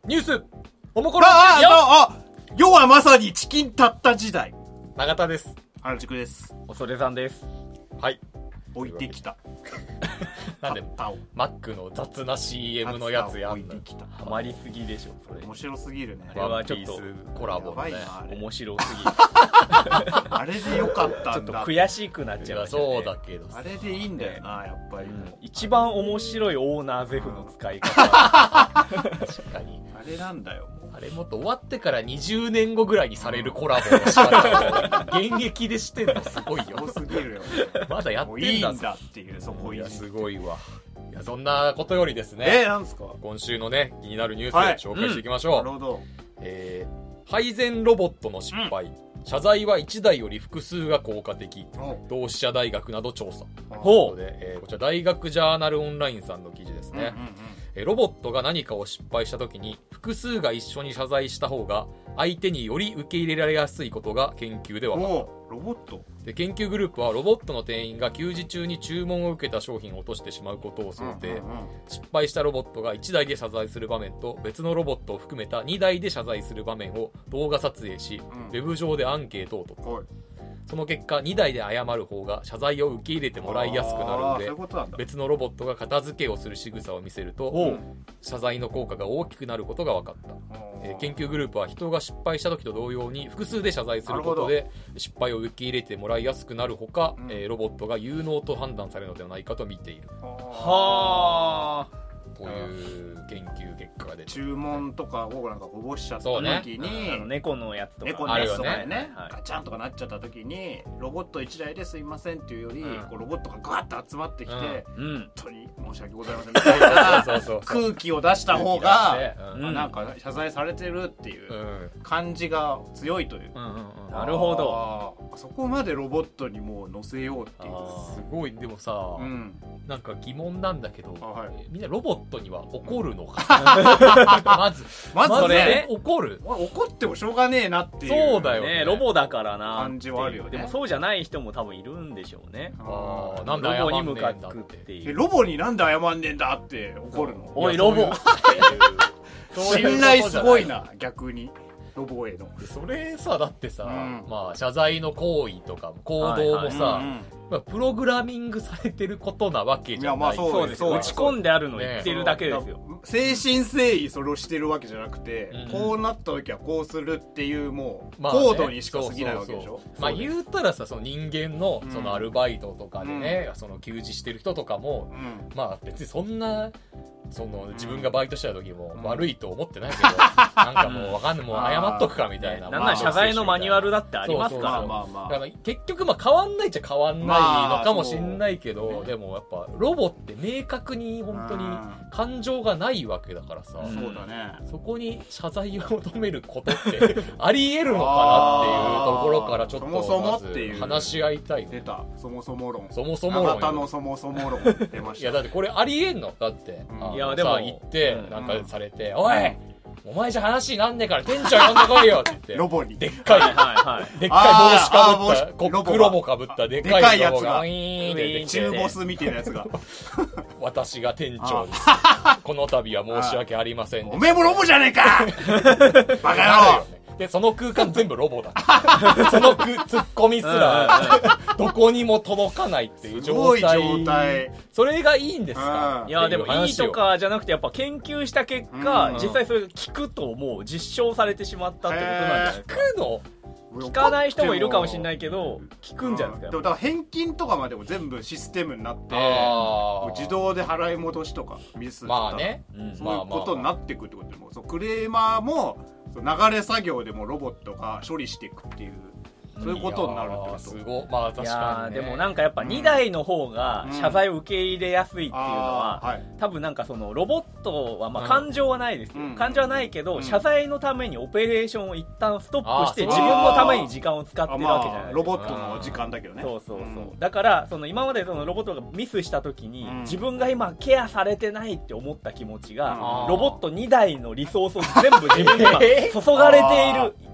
ニュースおもころ世はまさにチキンたった時代。 永田です。 原宿です。 恐れさんです。 はい。 置いてきた。 なんでマックの雑な CM のやつやんの。 ハマりすぎでしょそれ。 面白すぎるね。 あれはちょっとコラボのね。 面白すぎる。 あれでよかったんだ。 ちょっと悔しくなっちゃう、ね。 そうだけど。 あれでいいんだよな、やっぱり。 一番面白いオーナーゼフの使い方。 確かに。 あれなんだよ。 あれもっと終わってから20年後ぐらいにされるコラボの仕方を現役でしてんのすごいよ。 すぎるよ。 まだやってんだ。 いいんだっていう、そこいや、すごいわ。いや、そんなことよりですね。 なんですか？ 今週のね、気になるニュースを紹介していきましょう。 なるほど。 配膳ロボットの失敗。謝罪は1台より複数が効果的。同志社大学など調査。こちら大学ジャーナルオンラインさんの記事ですね。ロボットが何かを失敗したときに複数が一緒に謝罪した方が相手により受け入れられやすいことが研究で分かった。 ロボットで、研究グループはロボットの店員が給仕中に注文を受けた商品を落としてしまうことを想定。失敗したロボットが1台で謝罪する場面と別のロボットを含めた2台で謝罪する場面を動画撮影し、ウェブ上でアンケートを取った。その結果2台で謝る方が謝罪を受け入れてもらいやすくなるので、別のロボットが片付けをする仕草を見せると謝罪の効果が大きくなることが分かった。研究グループは人が失敗した時と同様に複数で謝罪することで失敗を受け入れてもらいやすくなるほか、ロボットが有能と判断されるのではないかと見ている。 はーという研究結果が出て、 注文とかをなんかこぼしちゃった時に、 猫のやつとか猫のやつとかね、ガチャンとかなっちゃった時にロボット1台ですいませんっていうより、こうロボットがガーッと集まってきて、本当に申し訳ございませんみたいな空気を出した方がなんか謝罪されてるっていう感じが強いという。 なるほど。 そこまでロボットにもう乗せようっていう。 すごい。でもさ、なんか疑問なんだけど、みんなロボットには怒るのかまずね、怒る？ 怒ってもしょうがねえなっていう。 そうだよね。 ロボだからな感じはあるよね。 でもそうじゃない人も多分いるんでしょうね。 なんで謝んねえんだって。 ロボに向かっていう。 ロボになんで謝んねえんだって怒るの。 おいロボ。 信頼すごいな、逆に。ロボへの。 それさ、だってさ、まあ謝罪の行為とか行動もさ、プログラミングされてることなわけじゃない。 そうです。打ち込んであるのを言ってるだけですよ。 誠心誠意それをしてるわけじゃなくて、こうなった時はこうするっていうもうコードにしか過ぎないわけでしょ。 まあ言うたらさ、その人間のそのアルバイトとかでね、その給仕してる人とかも、まあ別にそんなその自分がバイトした時も悪いと思ってないけど、なんかもうわかんない、もう謝っとくかみたいな。 なんなら謝罪のマニュアルだってありますから。 だから結局まあ変わんないっちゃ変わんないのかもしんないけど、でもやっぱロボって明確に本当に感情がないわけだからさ、 そうだね。 そこに謝罪を求めることってあり得るのかなっていうところからちょっとまず話し合いたい。 出た。そもそも論。 そもそも論。 あなたのそもそも論出ました。 いやだってこれあり得んのだって。 いやでも行ってなんかされて、おいお前じゃ話になんねえから店長呼んでこいよって言ってロボにでっかいでっかい帽子かぶったコックロボかぶったでっかいロボがウィーンって出てきて、 中ボスみたいなやつが私が店長です、この度は申し訳ありません。 おめえもロボじゃねえかバカ野郎で、その空間全部ロボだ。そのツッコミすら、どこにも届かないっていう状態。それがいいんですか？ いや、でもいいとかじゃなくて、やっぱ研究した結果、実際それが効くともう実証されてしまったってことなんじゃないですか。 効くの？ 聞かない人もいるかもしれないけど、聞くんじゃないですか。 だから返金とかまでも全部システムになって、自動で払い戻しとかミスとか、そういうことになっていくってことで、もクレーマーも流れ作業でもロボットが処理していくっていう、そういうことになるってこと。 すごい。まあ確かにね。 でもなんかやっぱ2台の方が謝罪を受け入れやすいっていうのは、多分なんかそのロボットはまあ感情はないですよ。感情はないけど、謝罪のためにオペレーションを一旦ストップして自分のために時間を使ってるわけじゃないですか。 ロボットの時間だけどね。 そう。だからその今までそのロボットがミスした時に、自分が今ケアされてないって思った気持ちが、ロボット2台のリソースを全部自分に今注がれている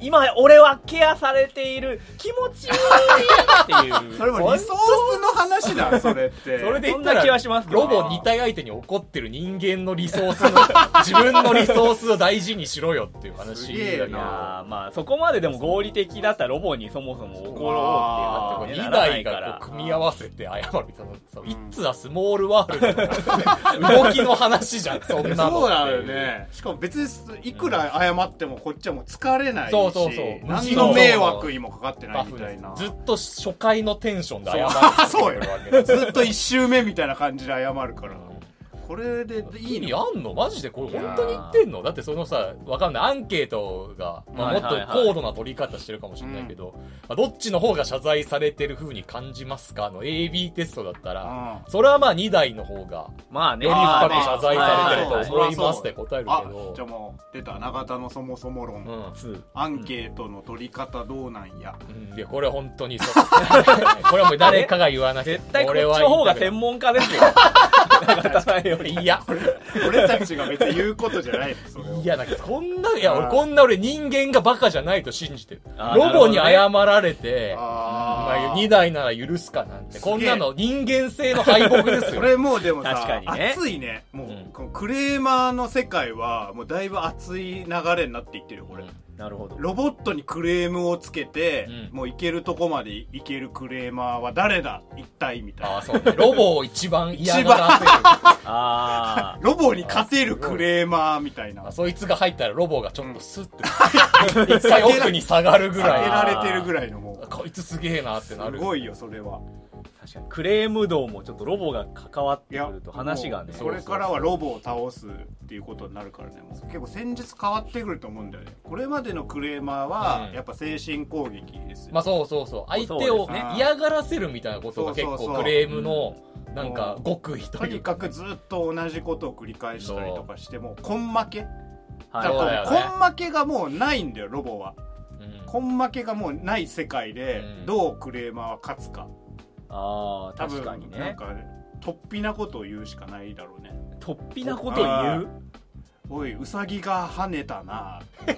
今俺はケアされている気持ちいいっていうそれもリソースの話だそれってそれで言ったら気はしますロボ2体相手に怒ってる人間のリソースの自分のリソースを大事にしろよっていう話だけど、 まあそこまででも合理的だったらロボにそもそも怒ろうっていう 2台がこう組み合わせて謝るみたいな、It's a small world 動きの話じゃんそんなの。 そうなのよね。しかも別にいくら謝ってもこっちはもう疲れないし、 そう何の迷惑にもかかってないみたいな。 ずっと初回のテンションで謝るそうよずっと1周目みたいな感じで謝るから、これでいいの？ 意味あんの？マジでこれ本当に言ってんの？だってそのさ、わかんないアンケートが、もっと高度な取り方してるかもしれないけど、どっちの方が謝罪されてる風に感じますかの AB テストだったら、それはまあ2台の方がまあね、 より深く謝罪されてると思いますって答えるけど、 じゃあもう出た永田のそもそも論、アンケートの取り方どうなんや。 いやこれ本当にそうこれはもう誰かが言わなきゃ絶対こっちの方が専門家ですよ永田さんより。 いや俺たちが別に言うことじゃないそれいやなんかこんな俺人間がバカじゃないと信じてる。ロボに謝られて、2台なら許すかなんて、こんなの人間性の敗北ですよ。 これもうでもさ、 確かにね、 熱いね。もう、このクレーマーの世界はもうだいぶ熱い流れになっていってるよこれ。 なるほど。 ロボットにクレームをつけて、もういけるとこまでいけるクレーマーは誰だ一体みたいな。 そうね。ロボを一番嫌がらせる。 ロボに勝てるクレーマーみたいな。 そいつが入ったらロボがちょっとスッて、一回奥に下がるぐらい。 下げられてるぐらいのもう。 こいつすげえなってなる。 すごいよ、それは。 確かにクレーム道もちょっとロボが関わってくると話がね、 それからはロボを倒すっていうことになるからね、もう結構戦術変わってくると思うんだよね。これまでのクレーマーはやっぱ精神攻撃ですよ。 まあそう相手を嫌がらせるみたいなことが結構クレームのなんか極意というか、 とにかくずっと同じことを繰り返したりとかしても根負け、根負けがもうないんだよロボは。根負けがもうない世界でどうクレーマーは勝つか。 確かにね。 なんか突飛なことを言うしかないだろうね。 突飛なことを言う？ おい、ウサギが跳ねたな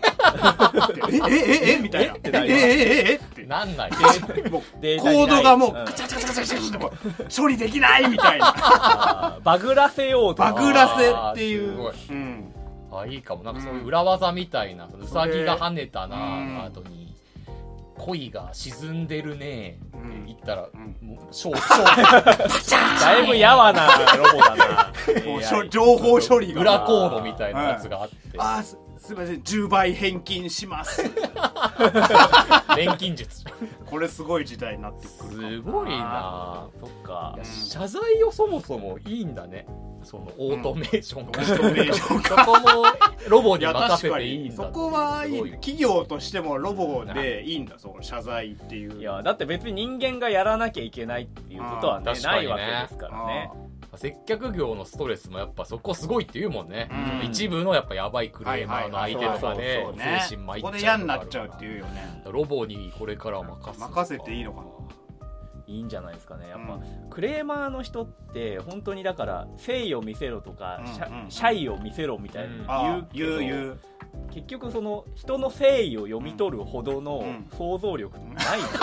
みたいな。ってなんない。 もうコードがもうガチャガチャガチャガチャっても処理できないみたいな。 バグらせようと。 バグらせっていう。 いいかも。なんかそういう裏技みたいな、ウサギが跳ねたなの後に。恋が沈んでるねって言ったら、もうだいぶやわなロボだな。 情報処理が裏コードみたいなやつがあって、 すいません10倍返金します錬金術。 これすごい時代になってくる。 すごいな。 そっか。 謝罪をそもそもいいんだね。そのオートメーションそこもロボに任せていいんだ。 そこはいい。企業としてもロボでいいんだ、その謝罪っていう。 いやだって別に人間がやらなきゃいけないっていうことはねないわけですからね。 接客業のストレスもやっぱそこすごいって言うもんね。一部のやっぱやばいクレーマーの相手とかで精神参っちゃう。 ここで嫌になっちゃうっていうよね。 ロボにこれからは任せていいのかな。 いいんじゃないですかね。やっぱ、クレーマーの人って本当にだから誠意を見せろとか、謝意を見せろみたいな言う結局その人の誠意を読み取るほどの想像力ないんですよ。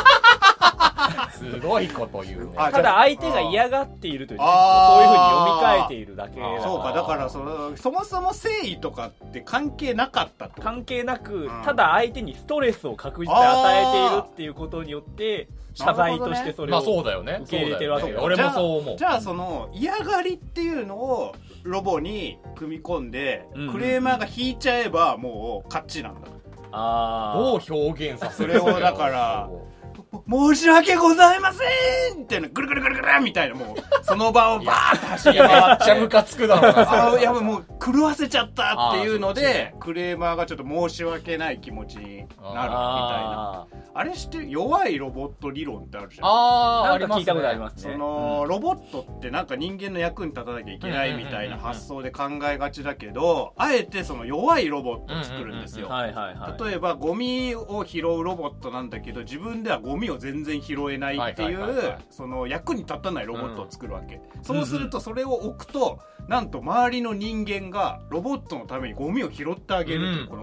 すごいこと言うね。 ただ相手が嫌がっているという、そういう風に読み替えているだけ。 そうか、だからそもそも誠意とかって関係なかったと。 関係なく、ただ相手にストレスを確実に与えているっていうことによって謝罪としてそれを受け入れてるわけだ。 俺もそう思う。 じゃあその嫌がりっていうのをロボに組み込んで、クレーマーが引いちゃえばもう勝ちなんだ。 どう表現させるそれをだから申し訳ございませんみたいな、ぐるぐるぐるぐるみたいな、もうその場をバーッと走り回って、めっちゃムカつくだろうな。 やばい、もう狂わせちゃったっていうので、クレーマーがちょっと申し訳ない気持ちになるみたいな。あれして弱いロボット理論ってあるじゃん。 なんか聞いたことありますね。 そのロボットってなんか人間の役に立たなきゃいけないみたいな発想で考えがちだけど、あえてその弱いロボットを作るんですよ。例えばゴミを拾うロボットなんだけど、自分ではゴミを全然拾えないっていう、その役に立たないロボットを作るわけ。そうするとそれを置くと、なんと周りの人間がロボットのためにゴミを拾ってあげるっていう、この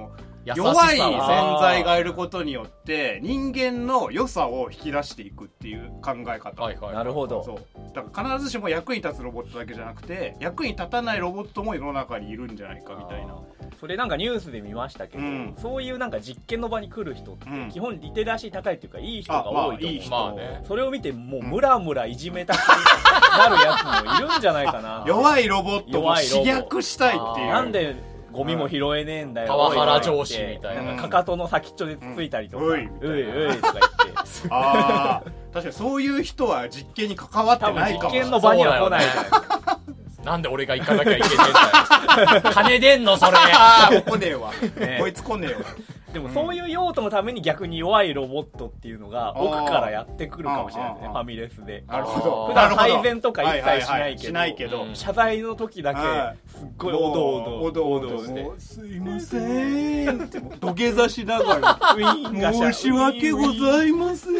弱い存在がいることによって人間の良さを引き出していくっていう考え方。 なるほど。 そうだから必ずしも役に立つロボットだけじゃなくて役に立たないロボットも世の中にいるんじゃないかみたいな。 それなんかニュースで見ましたけど、そういうなんか実験の場に来る人って基本リテラシー高いっていうかいい人が多いと思う。それを見てもうムラムラいじめたくなるやつもいるんじゃないかな。 弱いロボットを刺激したいっていう。 なんでゴミも拾えねえんだよ。 パワハラ上司みたいな。 かかとの先っちょでつついたりとか、ういとか言って。 ああ、確かにそういう人は実験に関わってないかも。 実験の場には来ないじゃないですか。 なんで俺が行かなきゃいけねえんだよ。金出んのそれ。 来ねえわ。こいつ来ねえわ。 でもそういう用途のために逆に弱いロボットっていうのが奥からやってくるかもしれないね、ファミレスで。 なるほど。 普段配膳とか一切しないけど、謝罪の時だけすっごいおどおどして、 すいませんって土下座しながら申し訳ございません。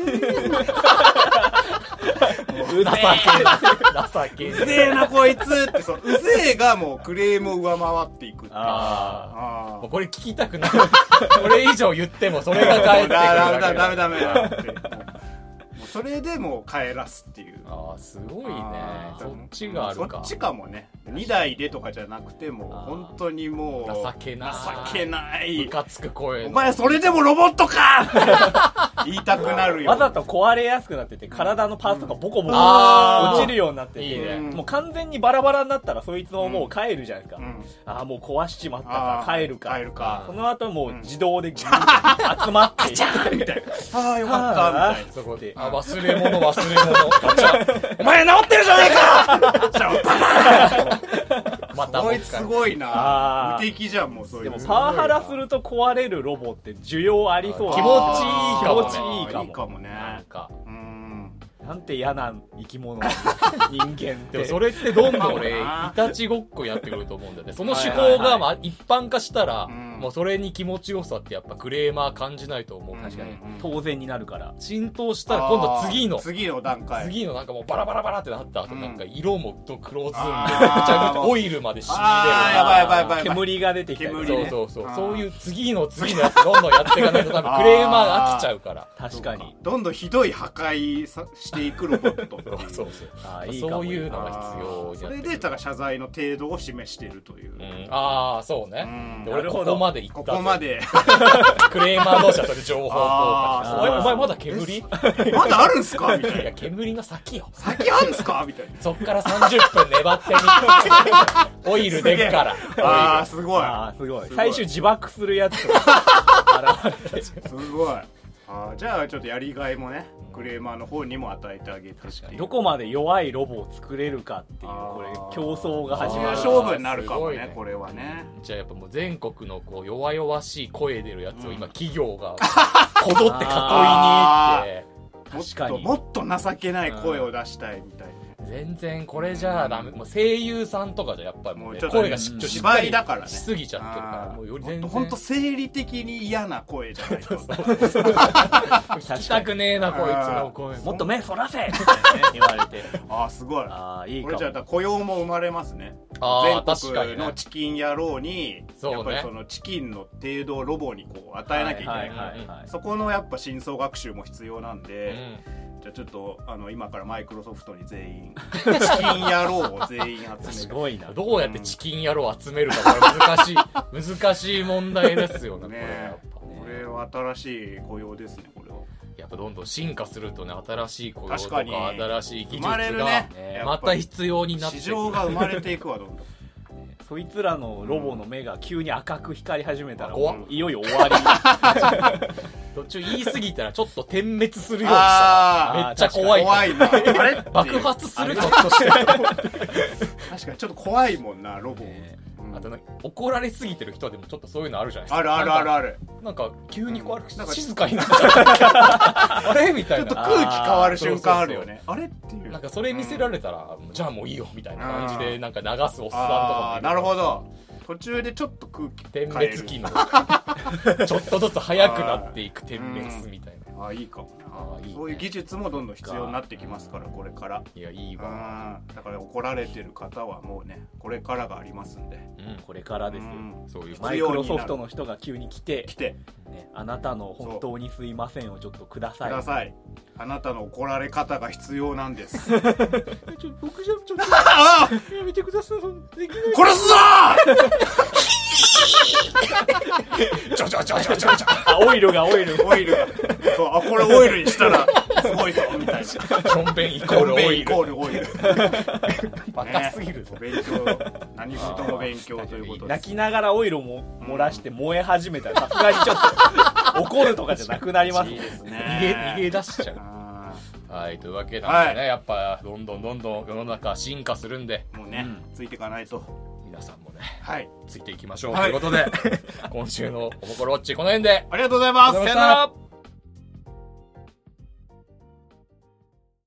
情けうぜえなこいつって、そううぜえがもうクレームを上回っていくっていう。 これ聞きたくない。これ以上言ってもそれが返ってくるだけ。 ダメそれでもう帰らすっていう。 すごいね。そっちがあるか。 そっちかもね。2台でとかじゃなくても本当にもう情けない。 ムカつく声。 お前それでもロボットか言いたくなるよ。 わざと壊れやすくなってて体のパーツとかボコボコ落ちるようになってて、もう完全にバラバラになったらそいつももう帰るじゃないですか。もう壊しちまったから帰るか。その後もう自動で集まってみたいな。よかったみたいな。 そこで忘れ物ガチャ。お前治ってるじゃねえか。またこいつすごいな。無敵じゃんもう。そういう。 でもパワハラすると壊れるロボって需要ありそう。 気持ちいいかもね。 なんて嫌な生き物人間って。 でもそれってどんどん俺いたちごっこやってくると思うんだよね。その手法が一般化したらもうそれに気持ちよさってやっぱクレーマー感じないと思う。 確かに当然になるから。 浸透したら今度次の段階、 次のなんかもうバラバラバラってなった後なんか色も黒ずんでぐちゃぐちゃオイルまで染み出る。 やばい煙が出てきたり。 そういう次のやつどんどんやっていかないと多分クレーマーが飽きちゃうから。 確かにどんどんひどい破壊していくロボット。 そういうのが必要。 それでだから謝罪の程度を示しているという。 そうね。俺ここまで行った。 ここまでクレーマー同士はそれ情報交換。お前まだ煙？ まだあるんすかみたいな。 いや煙の先よ。 先あるんすかみたいな。 そっから30分粘ってみ。オイル出るから。 すごい。 最終自爆するやつ。すごい。じゃあちょっとやりがいもねクレーマーの方にも与えてあげて、 どこまで弱いロボを作れるかっていうこれ競争が始まる勝負になるかもね。これはね。 じゃあやっぱもう全国のこう弱々しい声出るやつを今企業がこぞって囲いに行って、 確かにもっと情けない声を出したいみたいな。 全然これじゃあダメ。もう声優さんとかじゃやっぱりもう声が芝居だからねしすぎちゃってるからもうより全然本当生理的に嫌な声じゃないと聞きたくねえなこいつの声。 もっと目そらせって言われて。 すごい。 いいかも。 これじゃあ雇用も生まれますね。全国のチキン野郎にやっぱりそのチキンの程度をロボにこう与えなきゃいけないから、そこのやっぱ深層学習も必要なんで、じゃあちょっと今からマイクロソフトに全員チキン野郎を全員集める。 すごいな。 どうやってチキン野郎を集めるかこれ難しい問題ですよね。 これは新しい雇用ですね。これはやっぱどんどん進化するとね新しい雇用とか新しい技術がまた必要になってくる。 市場が生まれていくわどんどん。 そいつらのロボの目が急に赤く光り始めたらいよいよ終わり。 途中言い過ぎたらちょっと点滅するようにしためっちゃ怖い。 あれ爆発するひょっとして。確かにちょっと怖いもんなロボ。 あと怒られすぎてる人でもちょっとそういうのあるじゃないですか。ある。 なんか急にこう静かになっちゃう。あれみたいな。 ちょっと空気変わる瞬間あるよね。あれっていう。 なんかそれ見せられたらじゃあもういいよみたいな感じでなんか流すおっさんとかも。 なるほど。途中でちょっと空気点滅機能ちょっとずつ速くなっていく点滅みたいな。 あ、いいかもな。そういう技術もどんどん必要になってきますから、これから。 いや、いいわ。 だから怒られてる方はもうね、これからがありますんで。 これからですよ。 そういうマイクロソフトの人が急に来てね、 あなたの本当にすいませんをちょっとください。 あなたの怒られ方が必要なんです。 僕じゃちょっとやめてください。 殺すぞオイルがそう、 これオイルにしたらすごいぞみたいな。 ションベンイコールオイル。 バカすぎるぞ。 勉強、何事も勉強ということで。 泣きながらオイルも漏らして燃え始めたら、さすがにちょっと怒るとかじゃなくなります。 いいですね。 逃げ出しちゃう。はい、というわけなんでね、やっぱどんどん世の中進化するんで、 もうね、ついていかないと。 皆さんもね、 はい、 ついていきましょうということで、今週のおもころウォッチこの辺でありがとうございます。 さよなら。